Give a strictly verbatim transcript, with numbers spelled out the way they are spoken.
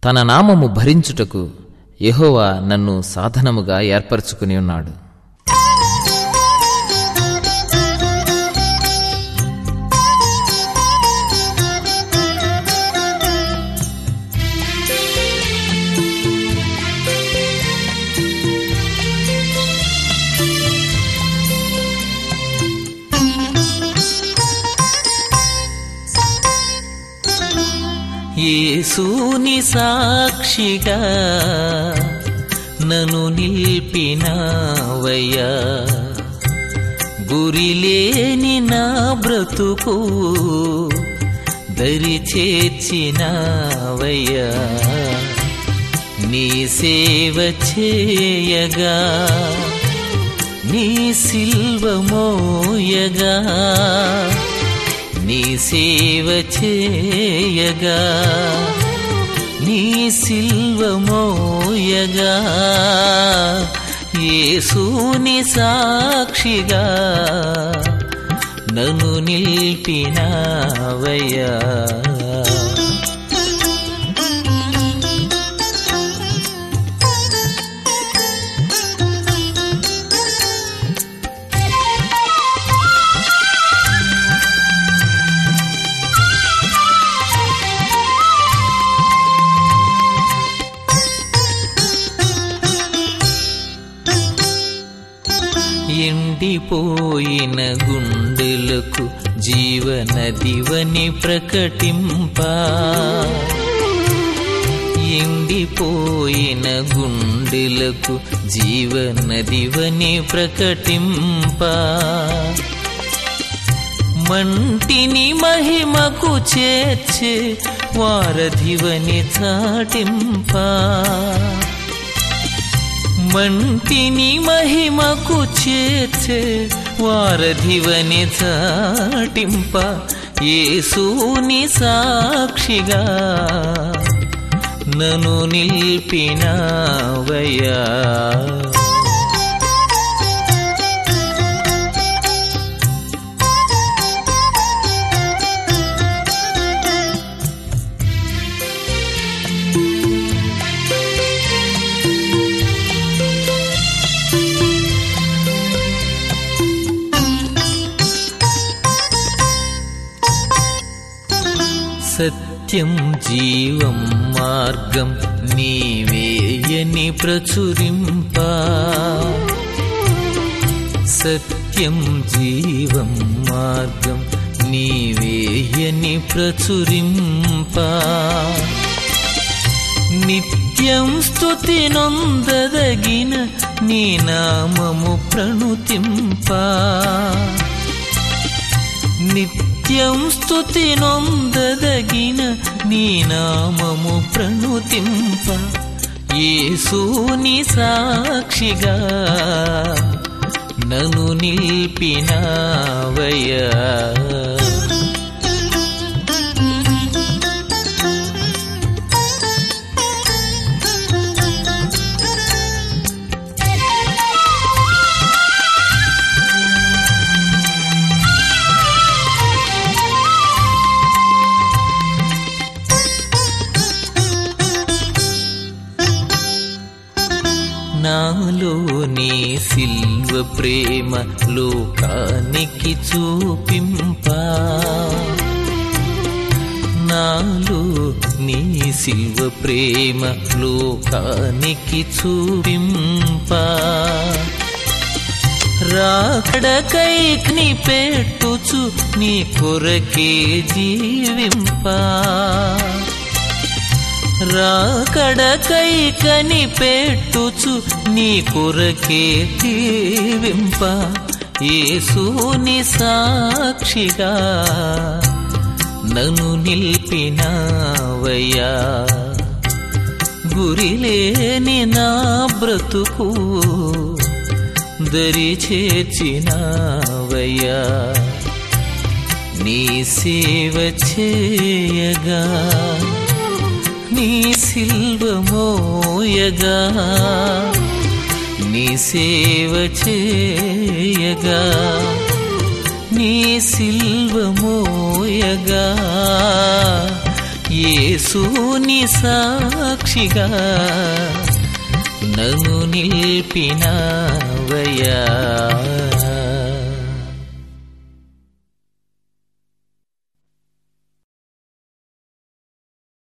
తన నామము భరించుటకు యెహోవా నన్ను సాధనముగా ఏర్పరచుకుని ఉన్నాడు. యేసుని సాక్షిగా నన్ను నిలిపినావయ్యా, గురిలేని నా బ్రతుకు దరి చేర్చినావయ్యా. నీ సేవ చేయగా నీ సిల్వ మోయగా, నీ సేవ చేయగా నీ సిల్వ మోయగా, యేసుని సాక్షిగా నన్ను నిలిపినావయ్యా. ఎండిపోయిన గుండెలకు జీవనదివని ప్రకటింప, ఎండిపోయిన గుండెలకు జీవనదివని ప్రకటింప, మంటిని మహిమకు చేర్చే వారధివని చాటింప, మంటిని మహిమకు చేర్చే వారధివని చాటింప, యేసుని సాక్షిగా నన్ను నిలిపినావయ్యా. సత్యం జీవం మార్గం నీవేయని ప్రచురింప, సత్యం జీవం మార్గం నీవేయని ప్రచురింప, నిత్యం స్తుతి నొందదగిన నీ నామము ప్రణుతింప, నిత్యం స్తుతి నొందదగిన నీ నామము ప్రణుతింప, యేసుని సాక్షిగా నన్ను నిలిపినావయ్యా. నాలోని సిల్వ ప్రేమ లోకానికి చూపింప, నాలో నీ సిల్వ ప్రేమ లోకానికి చూపింప, రాకడకైని పెట్టుచు నీ కొరకే జీవింప, రాకడకై కనిపెట్టుచు నీ కొరకే జీవింప, యేసుని సాక్షిగా నన్ను నిలిపినావయ్యా. గురిలేని నా బ్రతుకు దరి చేర్చినావయ్యా. నీ సేవ చేయగా నీ సిల్వ మోయగా, నీ సేవ చేయగా నీ సిల్వ మోయగా, యేసుని సాక్షిగా నన్ను నిలిపినవయ్యా